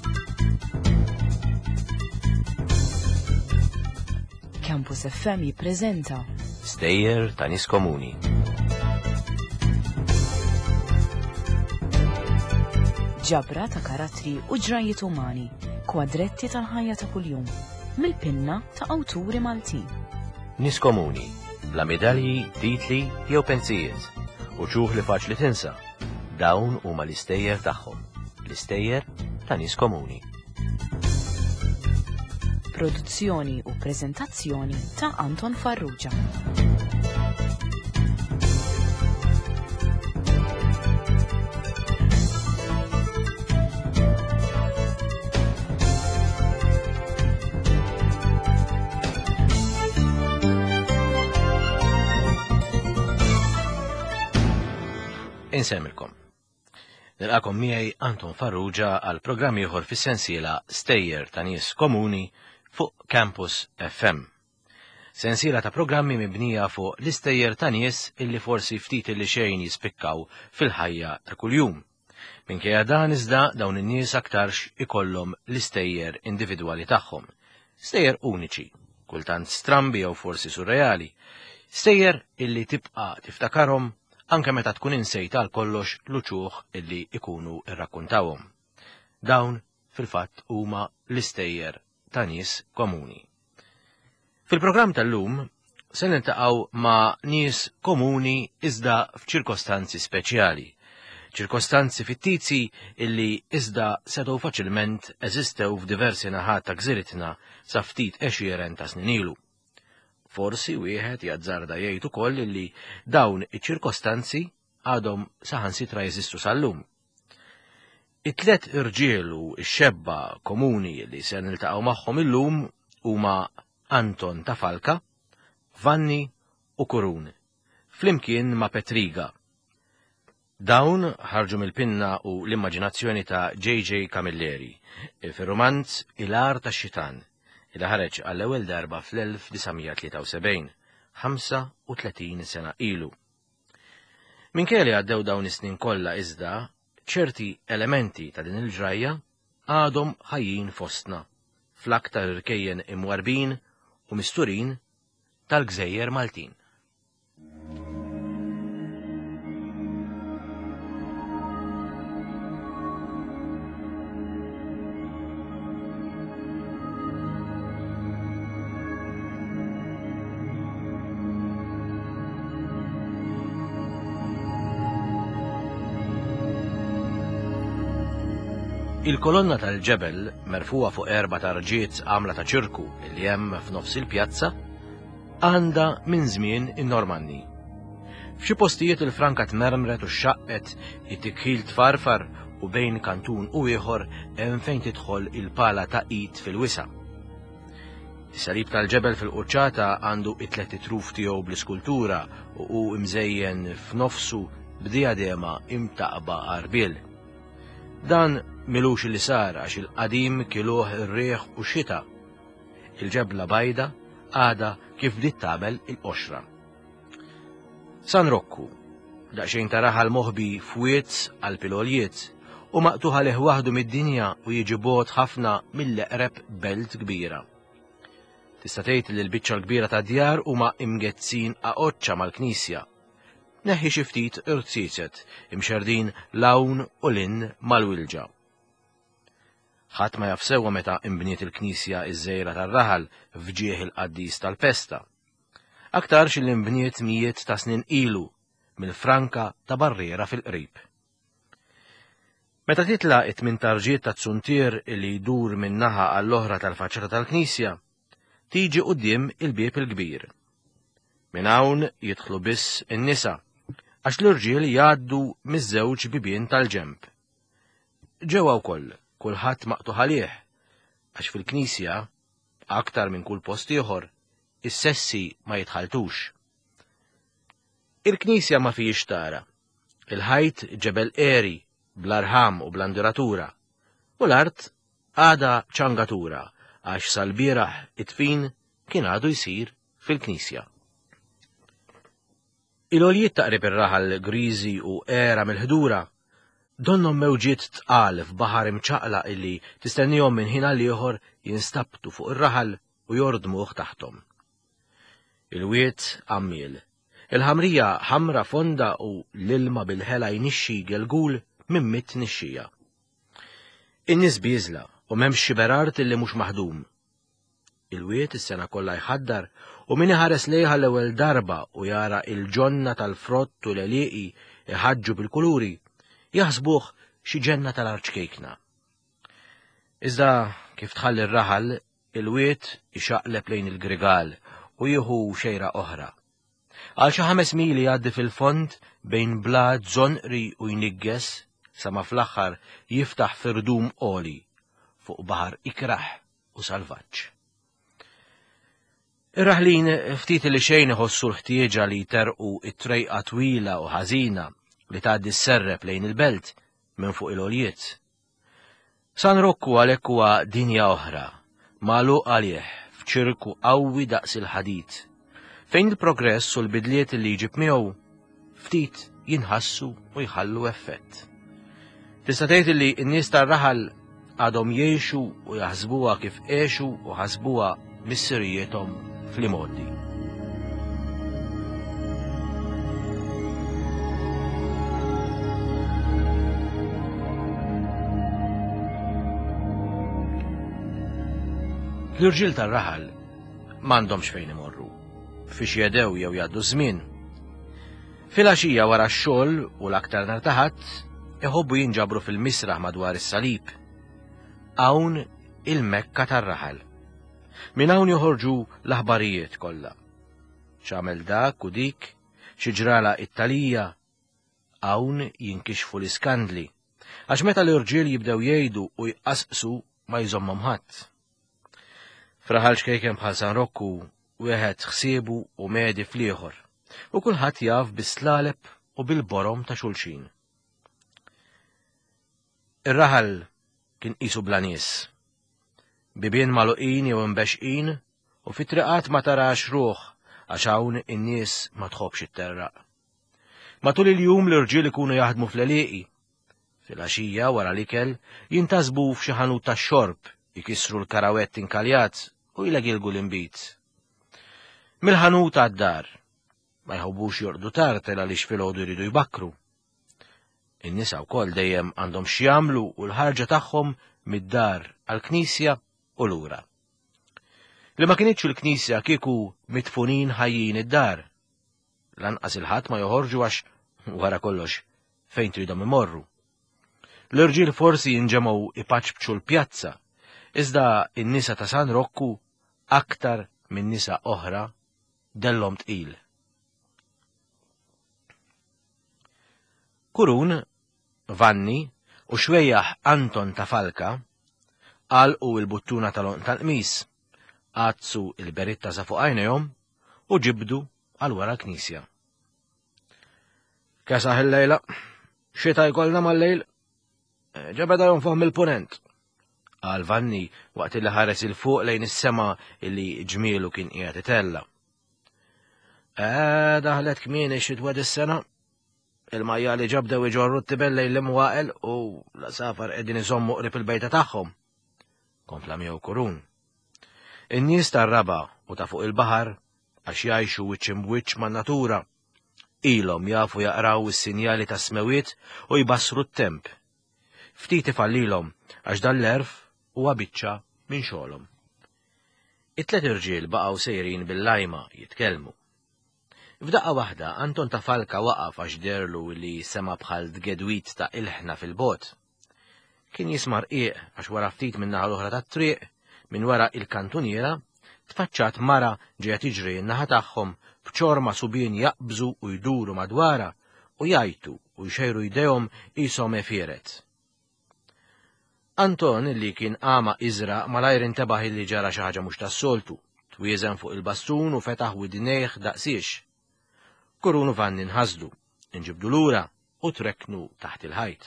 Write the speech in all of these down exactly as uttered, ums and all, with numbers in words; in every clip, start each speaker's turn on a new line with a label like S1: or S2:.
S1: Campus F M jippreżenta
S2: Stejjer ta' nies komuni.
S1: ġabra ta' karattri u ġrajiet umani, kwadretti tal-ħajja ta' kuljum, mill-pinna ta' awturi Maltin.
S2: Nies komuni, bla medalji, titli jew pensijiet, u ċuħ li faċli tinsa. Dawn huma l-istejjer tagħhom, l-istejjer ta' nies komuni.
S1: Produzzjoni u preżentazzjoni ta' Anton Farrugia.
S2: Insemmilkom. Nilqakom miegħi Anton Farrugia għal programm ieħor fis-sensiela Stejjer ta' nies komuni fuq Campus F M. Sensiela ta' programmi mibnija fuq l-istejjer ta' nies illi forsi ftit illi xejn jispikkaw fil-ħajja ta' kuljum. Minkejja dan iżda dawn in-nies aktarx ikollhom l-istejjer individwali tagħhom. Stejjer uniċi, kultant strambi jew forsi surreali. Stejjer illi tibqa' tiftakarhom anke meta tkun insejta għal kollox l-uċuħ illi ikunu irrakkuntawhom. Dawn fil-fatt huma l-istejjer ta' nies komuni. Fil-programm tal-lum se niltaqgħu ma' nies komuni iżda f'ċirkostanzi speċjali, ċirkostanzi fittizji illi iżda setgħu faċilment eżistew f'diversi naħat ta' gżiritna sa ftit għexieren ta' snin ilu. Forsi wieħed jazzarda jgħid ukoll illi dawn iċ-ċirkostanzi għadhom saħansitra jeżistu sal-lum. It-tlet irġiel u x-xebba komuni li se niltaqgħu magħhom illum huma Anton ta' Falka, Vanni u Kurun, flimkien ma' Petriga. Dawn ħarġu mill-pinna u l-immaġinazzjoni ta' J J Camilleri, fir-romanz Il-Ar tax-Xitan, il ħareġ għall-ewwel darba fl-elf tisgħemija tlieta u sebgħin, ħamsa u tletin sena ilu. Minkejja li għaddew dawn is-snin kollha iżda, ċerti elementi ta' din il-ġrajja għadhom ħajjin fostna, fl-aktar irkejjen imwarbin u misturin tal-Gżejjer Maltin. Il-kolonna tal-ġebel, merfuwa fuq erba' tarġiet għamla ta' ċirku li hemm f'nofs il-pjazza, għandha minn żmien in-Normanni. F'xi postijiet il-franka tmermret u xaqqet it-tikħil tfarfar u bejn kantun u ieħor hemm fejn tidħol il-pala ta' id fil-wisa. Is-salib tal-ġebel fil-quċċata għandu it-tlet truf tiegħu bl-iskultura u hu imżejjen f'nofsu b'diadema imtaqba qarbiel. Dan milux li sar għax il-qadim kiluh ir-riħ u xita. Il-ġebla bajda għada kif bdiet tagħmel il-qoxra. San Rokku, daqsxejn taraħa l-moħbi fwiet għal piloljiet u maqtuħa leħ waħdu mid-dinja u jiġi bogħod ħafna mill-eqreb belt kbira. Tista' tgħid li l-biċċa l-kbira ta' djar huma imgezzin aqoċċa mal-Knisja. Neħħi xi ftit irtsiset imxerdin lawn u lin mal-wilġa. Ħadd ma jaf sewwa meta imbniet il-Knisja iż-żejra tar-raħal fġieħ il-qaddis tal-Pesta. Aktarx li imbniet mijiet ta' snin ilu mill-Franka ta' Barriera fil-qrib. Meta titla' it-tmien tarġiet ta' tsuntier li jdur minn naħa għall-oħra tal-faċċata tal-Knisja, tiġi quddiem il-bieb il-kbir. Minn hawn jidħlu biss in-nisa, għax l-irġiel jgħaddu miż-żewġ bibien tal-ġenb. Ġewwa wkoll kulħadd maqtuħ għalih, għax fil-Knisja, aktar minn kull post ieħor, is-sessi ma jitħaltux. Il-Knisja ma fihiex tara, il-ħajt ġebel qeri bl-arħam u bl-anduratura, u l-art għada ċangatura għax sal-bieraħ it-tfin kien għadu jsir fil-Knisja. Il-oljiet taqrib ir-raħal griżi u era mill-ħdura donnom mewġiet tqal f'baħar imċaqlaq illi tistennihom minn ħin għal ieħor jinstabtu fuq ir-raħal u jordmuh taħtom. Il-wiet għammiel, il-ħamrija ħamra fonda u l-ilma bil-ħela jnixxi gelgul minn mitt nixxija. In-nies biżla u m'hemmx xi berart illi mhux maħdum. Il-wiet is-sena kollha jħaddar u min iħares lejha l-ewwel darba u jara il-ġonna tal-frott u l-għelieqi iħaġġu bil-kuluri jaħsbuh xi ġenna tal-arċkejkna. Iżda kif tħalli r-raħal, il-wiet ixaqleb lejn il-grigal u jieħu xejra oħra. Għal xi ħames mili jgħaddi fil-fond bejn blad żonqri u jnigges sa ma fl-aħħar jiftaħ firdum qoli fuq baħar ikraħ u salvaġġ. Ir-raħlin ftit li xejn iħossu l-ħtieġa li jterqu it-trejqa twila u ħażina li tgħaddi s-serreb lejn il-belt minn fuq il-għoljiet. San Rocco għalhekk huwa dinja oħra, magħluq għalih f'ċirku qawwi daqs il-ħadid, fejn il-progress u l-bidliet li jġib miegħu ftit jinħassu u jħallu effett. Tista' tgħid li n-nies tar-raħal għadhom jgħixu u jaħsbuha kif għexu u ħasbuha missirietom fl-imoddi. L-irġiel tar-raħal m'għandhomx fejn imorru, fiex jedew jew jgħaddu żmien. Fil-għaxija wara x-xogħol u l-aktar nhar ta' ħadd iħobbu jinġabru fil-misraħ madwar is-salib. Hawn il-Mekka tar-raħal. Minn hawn joħorġu l-aħbarijiet kollha. X'għamel dak u dik, xi ġrala it-talija, hawn jinkixfu l-iskandli, għax meta l-irġiel jibdew jgħidu u jqasqsu ma jżommhom ħadd. Fraħal xkejken bħal San Rocco wieħed ħsiebu u medi fl-ieħor, u kulħadd jaf bis-slaleb u bil-borom ta' xulxin. Ir-raħal kien qisu bla nies. Bibien magħluqin jew imbexqin u fit-triqat ma tarax ruħ għax hawn in-nies ma tħobbx it-terraq. Matul il-jum l-irġiel ikunu jaħdmu fl-għelieqi. Fil-għaxija wara l-ikel jintasbu f'xi ħanut tax-xorb, jikissru l-karawett inkaljat u jlegilgu l-imbit. Mill-ħanut għad-dar ma jħobbux jorqdu tard għaliex filgħodu jridu jbakkru. In-nisa wkoll dejjem għandhom xi jagħmlu u l-ħarġa tagħhom mid-dar għall-Knisja u lura. Li ma kienitx il-Knisja kieku mitfunin ħajjin id-dar. Lanqas il-ħadd ma joħorġu għax wara kollox fejn tridhom imorru. L-irġiel forsi jinġemgħu ipaċbċu l-pjazza, iżda in-nisa ta' San Rocco aktar minn nisa oħra dellhom tqil. Kurun, Vanni u xwejjaħ Anton ta' Falka għalqu il-buttuna tal-onq tal-qmis, għazzu il-beritta sa fuq għajnejhom u ġibdu għal wara l-Knisja. Kesaħ il-lejla, xita jkollna mal-lejl, ġebeda jom fuq mill-punent. Għal Vanni waqt li ħares il-fuq lejn is-sema illi ġmielu kien qiegħed itella. Eh, daħlet kmieni xitwed is-sena, il-majja li ġabdew iġorru t-tibel lejn l-imwaqel u l-safar qegħdin iżommu qrib il-bejta tagħhom. Kompla miegħu Kurun. In-nies tar-raba u ta' fuq il-baħar għax jgħixu wiċċ imwiċċ man-natura, ilhom jafu jaqraw is-sinjali ta' smewiet u jbassru t-temp. Ftit ifallilhom għax dan l-erf huwa biċċa minn xogħolhom. It-tlet irġiel baqgħu sejrin bil-lajma jitkellmu. F'daqqa waħda Anton ta' Falka waqaf għax derlu li sema bħal dgedwit ta' ilħna fil-bot. Kien jismar qiegħ għax wara ftit minn naħa l-oħra tat-triq, minn wara il-kantuniera, tfaċċat mara ġejja tiġri n-naħa tagħhom b'ċorma subien jaqbżu u jduru madwara u jajtu u jxejru jdejhom qishom efieret. Anton li kien qama iżraq malajr intebaħ li ġara xi ħaġa mhux tas-soltu, twieżen fuq il-bastun u fetaħ widnejh daqsiex. Kurun u Vanni nħasdu, inġibdu lura u treknu taħt il-ħajt.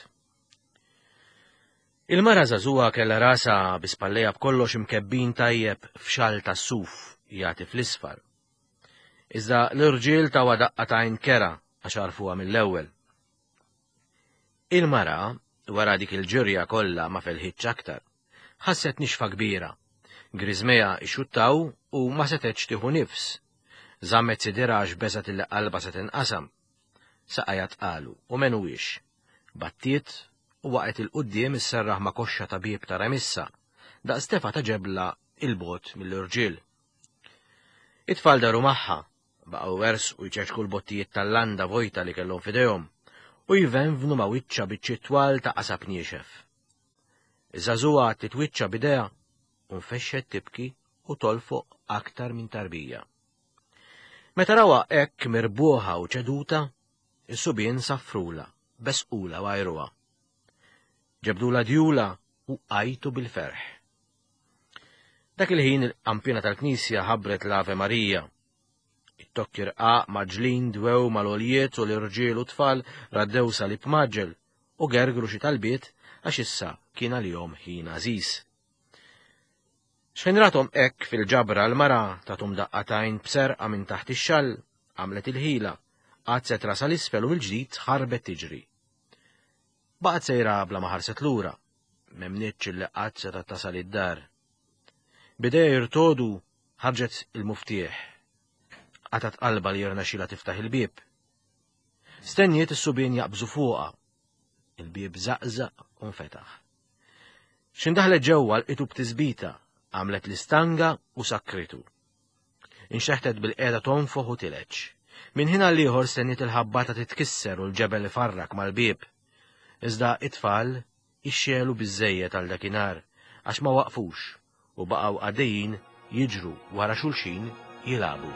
S2: Il-mara żagħżugħa kellha rasa bispallejja b'kollox imkebbin tajjeb f'xall tas-suf jagħti fl-isfar. Iżda l-irġiel tawa daqqa ta' għajn kera għax għarfuha mill-ewwel. Il-mara wara dik il-ġurja kollha ma felħitx aktar. Ħasset nixfa kbira. Grizmeja ixuttaw u ma setgħetx tieħu nifs. Żammet sidira għax beżat il qalba se tinqasam. Saqajja tqalu u menwiex. Battiet u waqgħet il-qudiem isserraħ ma' koxxa tabib ta' remissa, daq stefa ta' ġebla il-bot mill-irġiel. It-tfal daru magħha, baqgħu wers u jċeċku l-bottijiet tal-landa vojta li kellhom f'idejhom u jvenvnu ma' wiċċa biċċi twal ta' qasab niexef. Iż-żagħżugħa titwiċċa b'idejha u nfexxet tibki u tolfoq aktar minn tarbija. Meta rawha hekk mirbuħa u ċeduta, is-subien saffrula, besqula u għajruha. Ġebdula djula u qajtu bil-ferħ. Dak il-ħin il-qampina tal-Knisja ħabbret l-Ave Marija. It-tokki rqaq maġlin dwew mal-oljiet u l-irġiel u tfal raddew salib maġġel u gergru xi talbiet għax issa kien għalihom ħin għażiż. X'inrathom hekk fil-ġabra l-mara tatum daqqatajn b'serqa minn taħt ix-xall, għamlet il-ħila, qatt rasa l-isfel u mill-ġdid ħarbet tiġri. Baqgħet sejra bla ma ħarset lura, m'hemmniex illi qatt se tasal id-dar. Bidejja jirtodu ħarġet il-muftieħ. Qatat qalba li jirnexxilha tiftaħ il-bieb. Stenniet is-subien jaqbżu fuqha. Il-bieb żaqżaq u nfetaħ. X'indaħlet ġewwa lqitu b'tiżbita, għamlet l-istanga u sakkritu. Inxeħtet bil-qiegħda tonfoħ u tileġġ. Minn ħin għal ieħor stenniet il-ħabbata titkisser u l-ġebel ifarrak mal-bieb. Iżda it-tfal ixxelu biżżejjed għal dakinhar għax ma waqfux u baqgħu għaddejjin jiġru wara xulxin jilagħbu.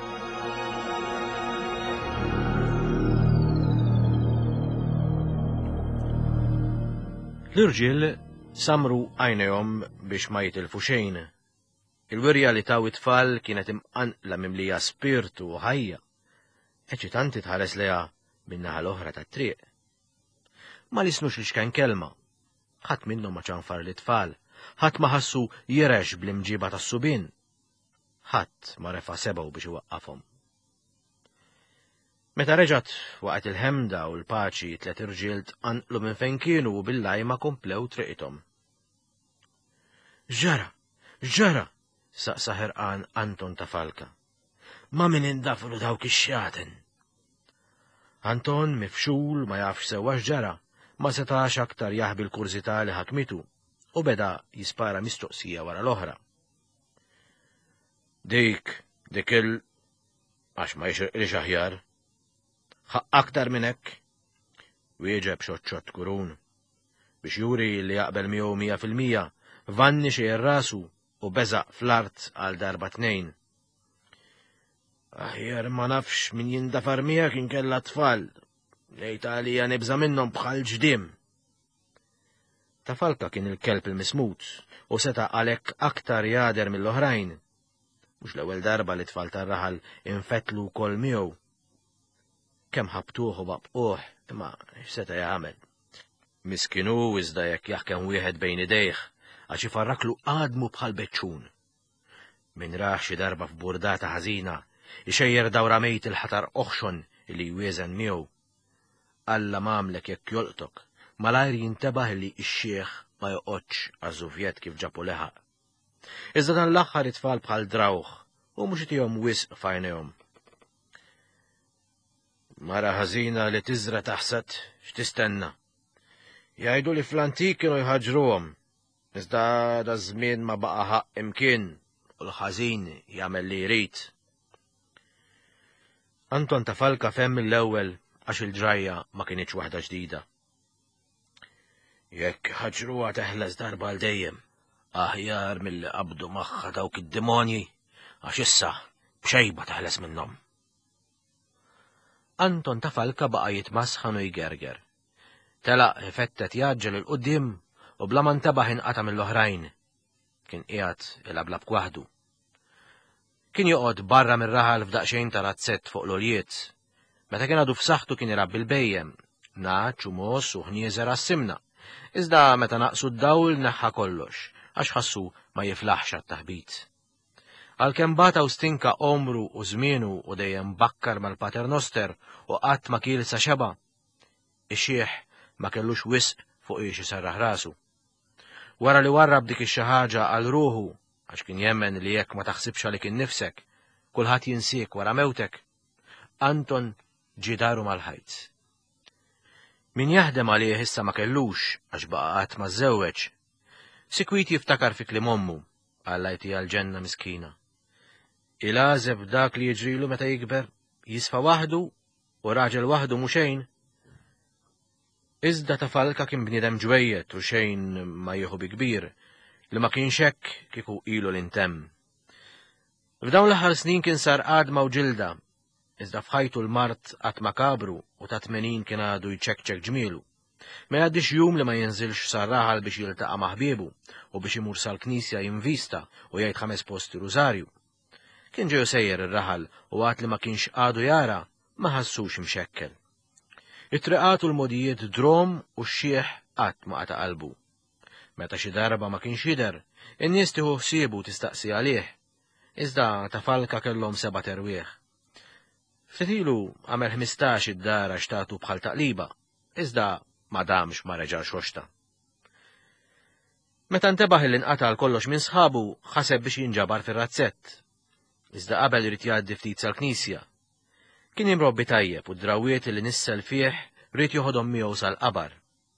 S2: L-irġiel samru għajnejhom biex ma jitilfu xejn. Il-wirja li taw it-tfal kienet imqanqla mimlija spirtu u ħajja. Eċitanti tħares leha min-naħa l-oħra tat-triq. Ma lisnux li x'kien kelma. Ħadd minnhom ma ċanfar l-tfal, ħadd ma ħassu jirex bl-imġiba tas-subien. Ħadd ma refa' sebgħu biex iwaqqafhom. Meta reġgħet waqgħet il-ħemda u l-paċi tliet irġiel tqanqlu minn fejn kienu u bil-lajma komplew triqithom. Ġara, ġara, saqsa ħerqan Anton ta' Falka. Ma min indafru dawk ix-xjaten. Anton mifxul ma jafx sewwa x'ġara, ma setax aktar jaħbi l-kurzità li ħakmitu u beda jispara mistoqsija wara l-oħra. Dik, dik il... għax ma jixirqilix aħjar. Aktar minn hekk, wieġeb xoċċott kurun biex juri li jaqbel miegħu mija fil-mija vanni xejn rasu u beżaq fl-art għal darba tnejn. Aħjar ma nafx min jindafar miegħek inkella tfal, lejt għalija nibża minnhom bħal ġdiem. Ta' Falka kien il-kelb il-mismut u seta' għalhekk aktar jader mill-oħrajn. Mhux l-ewwel darba li tfal tar-raħal infettlu wkoll miegħu. Kemm ħabtuh u baqquh, imma x'seta' jagħmel. Miskinu iżda jekk jaħkem wieħed bejn idejh għax ifarraklu qadmu bħal beċċun. Min raħ xi darba f'burdata ħażina, ixejjer dawra mejt il-ħatar oħxon li jwieżen miegħu. Alla m'għamlek jekk jolqtok, malajr jintebaħ li x-xieħ ma joqgħodx għażuvjet kif ġapu leħaq. Iżda dan l-aħħar it-tfal bħal drawħ u mhux itihom wisq f'għajnejhom. Mara ħażina li tiżra taħsad x'tistenna. Jgħidu li fl-antik kienu jħaġruhom, iżda da żmien ma baqa' ħaq imkien u l-ħażin jagħmel li jrid. Anton ta' Falka femm mill-ewwel għax il-ġrajja ma kienitx waħda ġdida. Jekk ħaġruha teħles darba għal dejjem, aħjar milli qabdu magħha dawk id-demonji għax issa b'xejba teħles minnhom. Anton ta' Falka baqa' jitmasħan u jgerger. Telaq ifettet jaġġel il-qudiem u bla ma ntabaħ inqata' mill-oħrajn. Kien qiegħed ilablab waħdu. Kien joqgħod barra mir-raħal f'daqsxejn ta' razzett fuq l-oljiet. Meta kien għadu f'saħħtu kien irabbi l-bejjem, naċ u moss u ħnieżer għas-simna. Iżda meta naqsu d-dawl neħħa kollox, għax ħassu ma jiflaħx għat-taħbit. Għalkemm bata u stinka omru u żmienu u dejjem bakkar mal-paternoster u qatt ma kiel sa xeba, ix-xieħ ma kellux wisq fuq ix isarraħ rasu. Wara li warrab dik ix-xi ħaġa għal ruħu għax kien jemmen li jekk ma taħsibx għalik innifsek, kulħadd jinsik wara mewtek, Anton ġie daru mal-ħajt. Min jaħdem għalih issa ma kellux għax baqa' qatt ma żewweġ, sikwit jiftakar fi kliem ommu għallajti għal-ġenna miskina. Il-għażeb dak li jiġrilu meta jikber, jisfa waħdu u raġel waħdu mhu xejn. Iżda Tafalka kien bniedem ġwejjed u xejn ma jieħu bi kbir li ma kienx hekk kieku ilu l-intemm. F'dawn l-aħħar snin kien sar qadma u ġilda, iżda f'ħajtu l-mart qatt makabru u ta' tmenin kien għadu jċekċek ġmielu. Ma jgħaddix jum li ma jinżilx sarraħal biex jiltaqa' ma' ħbiebu u biex imur sal-Knisja jinvista u jgħid ħames posti rużarju. Kien ġeju sejjer ir-raħal u għad li ma kienx għadu jara ma ħassux imxekkel. It-triqat u l-modijiet drom u x-xieħ qatt ma qata' qalbu. Meta xi darba ma kienx jidher, in-nies tieħu ħsiebu tistaqsi għalih, iżda Tafalka kellhom seba' terwieħ. Ftit ilu għamel ħmistax id-dara xtatu bħal taqliba, iżda ma damx ma reġa' xoxta. Meta ntebaħ li nqatal kollox minn sħabu, ħaseb biex jinġabar fir-razzett. Iżda qabel irid jgħaddi ftit sal-Knisja. Kien jimrobbi tajjeb u d-drawiet li nissel fih rrid joħodhom miegħu sal-qabar.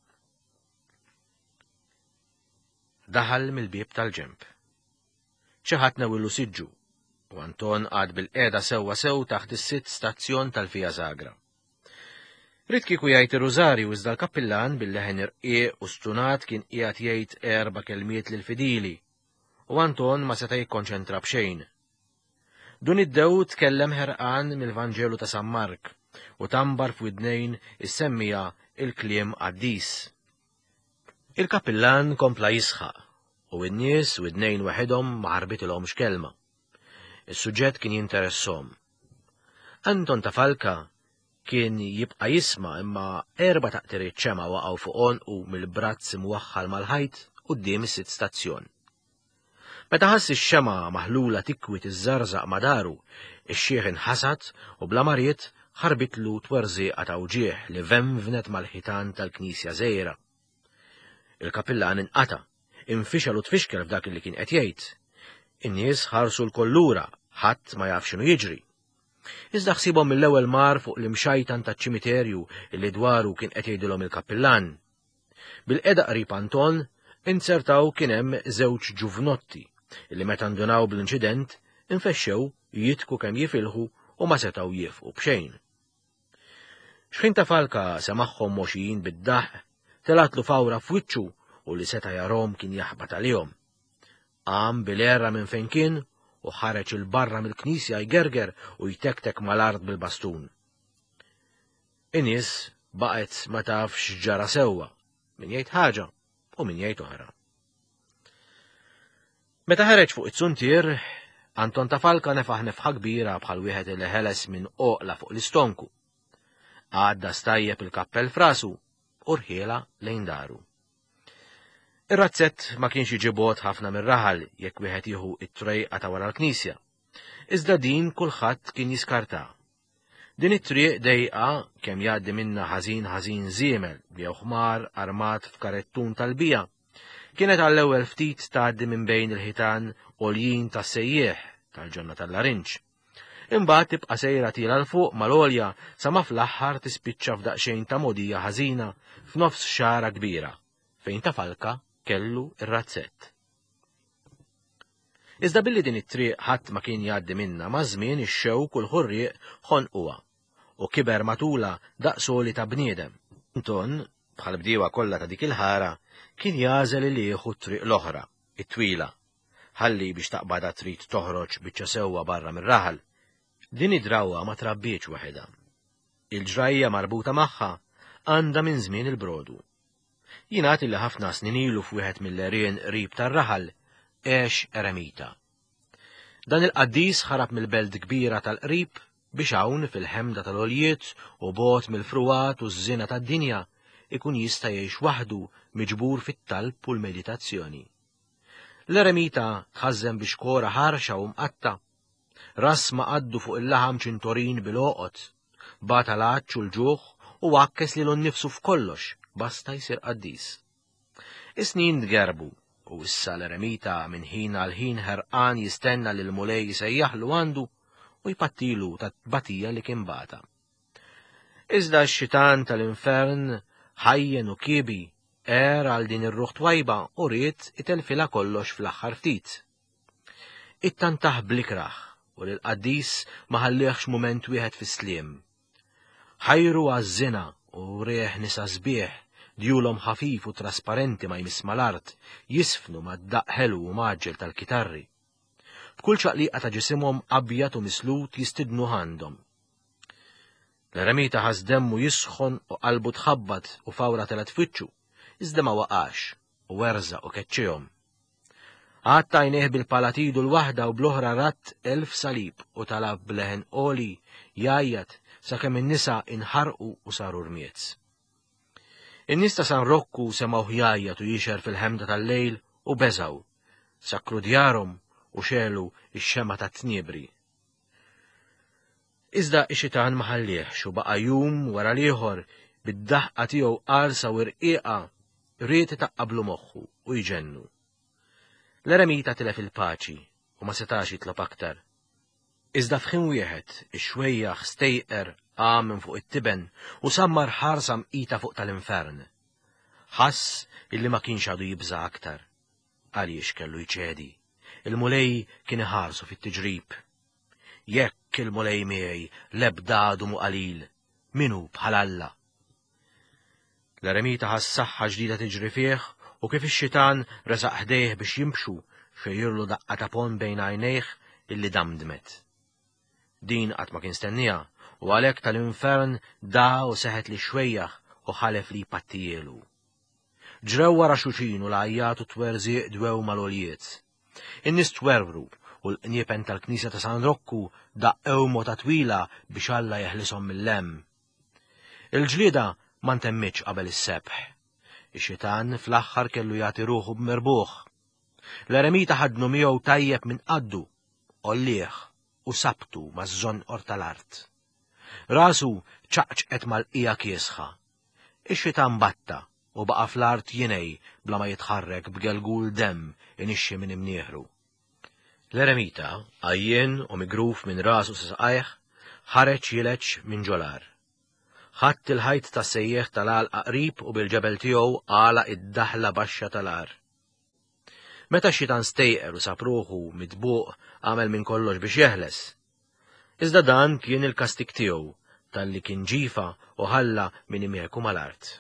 S2: Daħal mill-bieb tal-ġemp. Xi ħadd newwillu siġġu, u Anton għad bil-qiegħda sewwa sew taħt is-sitt stazzjon tal-Via Sagra. Rid kieku jgħid ir-rużarju iżda l-kappillan bil-leħen irqiq u stunat kien qiegħed jgħid erba' kelmiet lill-fidili, u Anton ma seta' jikkonċentra b'xejn. Dun id-dew tkellem ħerqan mill-Vanġelu ta' San Mark u tambar f'widnejn issemmija il-kliem qaddis. Il-kappillan kompla jisħaq u n-nies widnejn waħedhom ma ħarbitilhomx kelma. Is-suġġett kien jinteresshom. Anton Tafalka kien jibqa' jisma' imma erba' taqtiriet ċema waqgħu fuq onqu mill-brazz imwaħħal mal-ħajt quddiem is-sitt stazzjon. Meta ħass ix-xema maħlula tikwit iż-żarżaq ma' daru, ix-xieħ inħasad u bla mariet ħarbitlu twerżieqa ta' wġieħ li venvnet mal-ħitan tal-Knisja żgħira. Il-kappillan inqata', infixel u tfixkel f'dak li kien qed jgħid. In-nies ħarsu l-kollura, ħadd ma jaf x'inhu jiġri. Iżda ħsibhom mill-ewwel mar fuq l-imxajtan taċ-ċimiterju illi dwaru kien qed jgħidilhom il-kappillan. Bil-qeda qrib Anton insertaw kien hemm żewġ ġuvnotti illi meta ndunaw bl-inċident infexxew jitku kemm jifilħu u ma setgħu jifqu b'xejn. X'ħin Tafalka semaħħom moxijin bid-daħ telatlu fawra f'wiċċu u li seta' jarhom kien jaħbad għalihom. Qam bil-erra minn fejn kien u ħareġ il-barra mill-Knisja jgerger u jtektek mal-art bil-bastun. In-nies baqgħet ma tafx ġara sewwa, min jgħid ħaġa u min jgħid oħra. Meta ħareġ fuq it-suntier, Anton Tafalka nefaħ nefħa kbira bħal wieħed li ħeles minn oqla fuq l-istonku. Għadda stajjeb il-kappell frasu u rħiela lejn daru. Ir-razzett ma kienx jiġibot ħafna mir-raħal jekk wieħed jieħu it-trejqa ta' wara l-Knisja. Iżda din kulħadd kien jiskarta. Din it-triq dejqa kemm jgħaddi minna ħażin ħażin żiemel jew ħmar armat f'karettun tal-bija. Kienet għall-ewwel ftit tgħaddi minn bejn il-ħitan għoljin tas-sejjieħ tal-ġonna tal-Larinċ. Imbagħad tibqa' sejra tila l fuq mal-għolja sa ma fl-aħħar tispiċċa f'daqsxejn ta' modija ħażina f'nofs xara kbira fejn Tafalka kellu ir-razzett. Iżda billi din it-triq ħadd ma kien jgħaddi minna ma' żmien ix-xewk u l-ħurrieq ħonquha u kiber matula daqsoli ta' bniedem. Anton, bħal bdiewa kollha ta' dik il-ħara, kien jażel li jieħu triq l-oħra, it-twila, ħalli biex taqbada trid toħroġ biċċa sewwa barra mir-raħal. Din id-drawwa ma trabbiex waħedha. Il-ġrajja marbuta magħha għandha minn żmien il-brodu. Jingħad li ħafna snin ilu f'wieħed mill-għerien qrib tar-raħal għex eremita. Dan il-qaddis ħarab mill-belt kbira tal-qrib biex hawn fil-ħemda tal-għoljiet u bogħod mill-fruwat u ż-żina tad-dinja ikun jista' jgħix waħdu miġbur fit-talb u l-meditazzjoni. L-eremita tħażem biex kora ħarxa u mqatta, ras ma qaddu fuq il-laħam ċintorin bil-oqgħod, bata l-għaġġ u l-ġuħ u wakkes lilu nnifsu f'kollox basta jsir qaddis. Is-snin tgerbu u issa l-eremita minn ħin għal ħin ħerqan jistenna li l-mulej jsejjaħlu għandu u jpattilu tat-tbatija li kien bata. Iżda x-xitan tal-infern ħajjen u kiebi er għal din ir-ruħ twajba u ried itelfilha kollox fl-aħħar ftit. Ittantaħ blikraħ u l-qaddis ma ħallihx mument wieħed fis-sliem. Ħajru għaż-żina u rieħ nisa sbieħ djulhom ħafif u trasparenti ma jmiss mal-art jisfnu mad-daq ħelu u maġġel tal-kitarri. F'kull ċaqliqa ta' ġisimhom abjad u mislut jistidnu għandhom. L-eremita ħas demmu jisħon u qalbu tħabbat u fawra telet tfittxu, iżda ma waqax u werza u keċċihom. Għatta jneħ bil-palatidu l-waħda u bl-oħra ratt elf salib u talab bleħen oli jajjat sakemm in-nisa inħarqu u saru rmiez. In-nies ta' San Rokku semgħu jajjat u jixer fil-ħemda tal-lejl u beżaw, sakru djarhom u xelu ix-xema ta' tniebri. Iżda ix-xitan ma ħallihx u baqa' jum wara l-ieħor bid-daħqa tiegħu qarsa u rqieqa ried itaqqablu moħħu u jġennu. L-eremita tilef il-paċi u ma setax jitlob aktar. Iżda f'ħin wieħed ix-xwejjaħ stejqer qam minn fuq it-tiben u sammar ħarsa mqita fuq tal-infern. Ħass illi ma kienx għadu jibża aktar. Għaliex kellu jċedi. Il-mulej kien iħarsu fit-tiġrib. Jekk il-mulej miegħi l-ebda għadu mu qalil, minu bħal Alla. L-eremita ħass saħħa ġdida tiġri fih u kif ix-xitan resaq ħdejh biex jimxu xejjirlu daqqa ta' pon bejn għajnejh illi damdmet. Din qatt ma kien stennija u għalhekk tal-infern da u seħet li xwejjaħ u ħalef li jpattijielu. Ġrew wara xuxin u l-għajjat u twerżieq dwew mal-oljiet. In-nies twervru u l-qniepen tal-Knisja ta' San Rokku daqqew mota twila biex Alla jeħlishom mill-lemm. Il-ġlieda ma ntemmitx qabel is-sebħ. Ix-xitan fl-aħħar kellu jagħti ruħu b'merbuħ. L-eremita ħadnu miegħu tajjeb minn qaddu, qollieħ u sabtu maż-żonn qor tal-art. Rasu ċaqċqet mal-qija kiesħa. Ix-xitan batta u baqa' fl-art jinej bla ma jitħarrek b'gelgul demm inixxi minn imnieħru. L-eremita, għajjen u migruf minn rasu sa saqajh, ħareġ jileġ minn ġolar. Ħadd il-ħajt ta' sejjeħ tal-għalqa qrib u bil-ġebel tiegħu għala id-daħla baxxa tal-ar. Meta x-xitan stejqer u sapruħu midbuq għamel minn kollox biex jeħles. Iżda dan kien il-kastik tiegħu tal-li kien ġifa u ħalla minn imieku mal-art.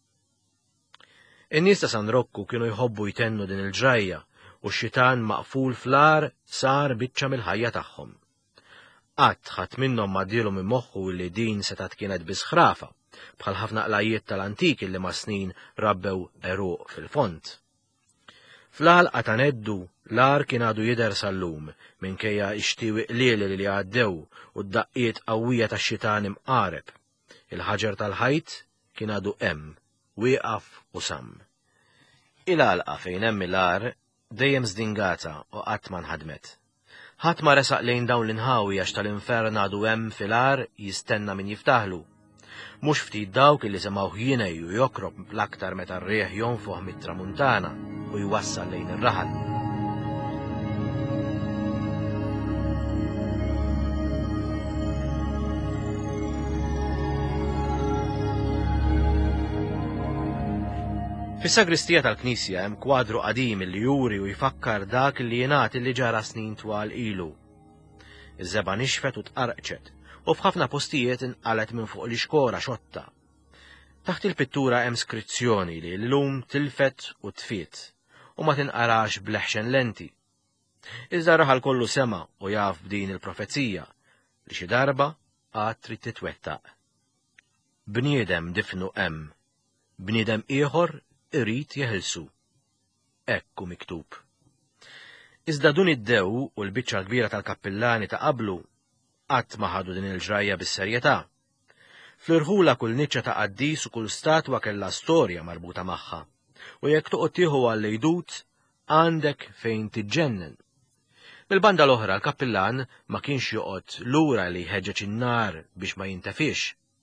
S2: In-nies ta' San Rokku kienu jħobbu jtennu din il-ġrajja u x-xitan maqful fl-ar sar biċċa mill-ħajja tagħhom. Qatt ħadd minnhom ma ddielu minn moħħu li din setat kienet biss ħrafa, bħal ħafna qlajiet tal-antik illi ma' snin rabbew eruq fil-font. Fl-għalqa ta' neddu l-ar kien għadu jidher sal-lum minkejja ixtiewi qlieli li għaddew u d-daqqiet qawwija tax-xitan imqareb. Il-ħaġar tal-ħajt kien għadu hemm, wieqaf u sam. Il-għalqa fejn hemm il-ar dejjem żdingata u qatt ma nħadmet. Ħadd ma resaq lejn dawn l-inħawi għax tal-infern għadu hemm fil-ar jistenna min jiftaħlu. Mhux ftit dawk illi semgħu jinej u jokrob l-aktar meta r-rieħ jonfuħ mit-tramuntana u jwassal lejn ir-raħal. Fis-sagristija tal-Knisja hemm kwadru qadim li juri u jfakkar dak li jingħad li ġara snin twal ilu. Iż-żeba nixfet u tqarqċet u f'ħafna postijiet inqalet minn fuq l-ixkora xotta. Taħt il-pittura hemm skrizzjoni li llum tilfet u tfiet u ma tinqarax b'leħxen lenti. Iżda raħal kollu sema u jaf b'din il-profezija li xi darba għad trid titwettaq. Bniedem difnu hemm, bniedem ieħor irid jeħilsu. Ekku miktub. Iżda dun id-dew u l-biċċa kbira tal-kappillani ta' qablu qatt ma ħadu din il-ġrajja bis-serjetà. Fl-irħula kull niċċa ta' qaddis u kull statwa kellha storja marbuta magħha, u jekk toqgħod tieħu għall-lejdut għandek fejn tiġġennen. Mill-banda l-oħra l-kappillan ma kienx joqgħod lura li jħeġġeġ in-nar biex ma jintefix.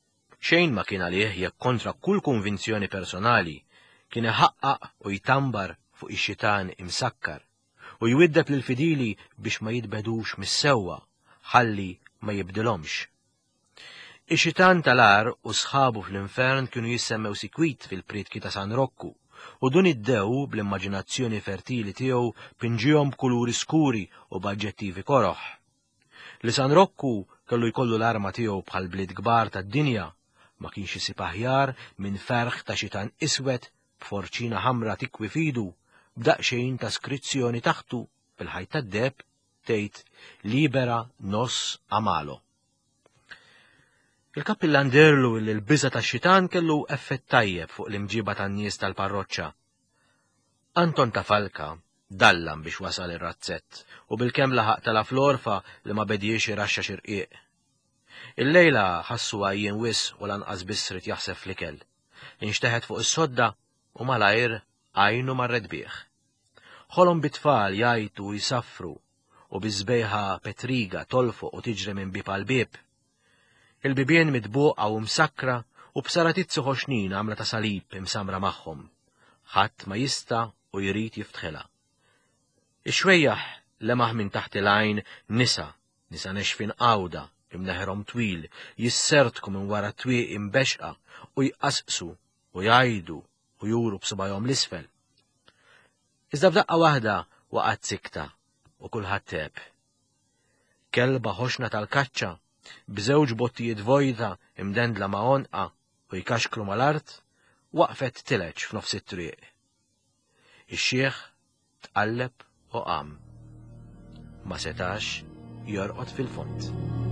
S2: xejn ma kien għalih jekk kontra kull konvinzjoni personali kien iħaqqaq u jtambar fuq ix-xitan imsakkar u jwiddeb lil fidili biex ma jitbedux mis-sewwa ħalli ma jibdilhomx. Ix-xitan tal-ar u sħabu fl-infern kienu jissemmew sikwit fil-pritki ta' San Rokku u dun iddew bl-immaġinazzjoni fertili tiegħu pinġihom b'kuluri skuri u b'aġġettivi koroħ. Li San Rokku kellu jkollu l-arma tiegħu bħal bliet kbar tad-dinja ma kienx isib aħjar minn ferħ ta' xitan iswed b'forċina ħamra tikwi fidu b'daqsxejn ta' skrizzjoni taħtu bil-ħajt tad-deb tgħid libera nos amalo. Il-kappillan derlu li l-biża tax-xitan kellu effett tajjeb fuq l-imġiba tan-nies tal-parroċċa. Anton ta' Falka dallam biex wasal ir-razzett u bil-kemm laħaq tal-florfa li ma bediex iraxxa xirqiq. Il-lejla ħassu għajjien wis u lanqas biss rid jaħseb fl-ikel. Inxteħed fuq is-sodda u malajr għajnu marred bih. Ħolhom bit-tfal jajtu u jisaffru u biżbejħa petriga tolfoq u tiġri minn bib għal bib. Il-bibien midbuqa u msakra u b'saratizzu ħoxnin għamla ta' salib imsamra magħhom. Ħadd ma jista' u jrid jiftħilha. Ix-xwejjaħ lemaħ minn taħt il-għajn nisa, nisa nexfin qawda, imneħrhom twil, jissertku minn wara twieq imbexqa u jqasqsu u jgħidu u juru b'subajhom l-isfel. Iżda f'daqqa waħda waqgħet sikta u kulħadd teb. Kelba ħoxna tal-kaċċa b'żewġ bottijiet vojta imdendla ma' onqa u jkaxkru mal-art waqfet tileġ f'nofs it-triq. Ix-xieħ tqalleb u qam. Ma setax jorqod fil-font.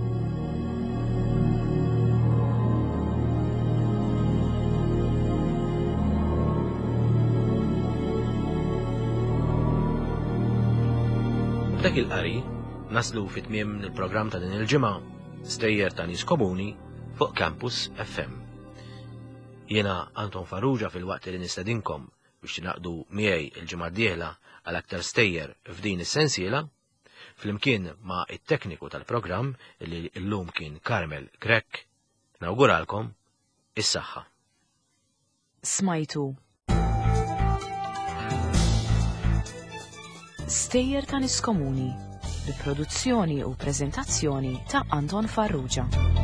S2: Dak il-qari naslu fit-tmiem il-programm ta' din il-ġimgħa Stejjer ta' Nies Komuni fuq Campus F M. Jiena Anton Farrugia fil-waqt li nistedinkom biex tinaqdu miegħi il-ġimgħa d-dieħla għal aktar stejjer f'din is-sensiela, flimkien ma' it-tekniku tal-programm li llum kien Karmel Grek, nawguralkom is-saħħa.
S1: Smajtu Stejjer ta' Nies Komuni bi produzzjoni u preżentazzjoni ta' Anton Farrugia.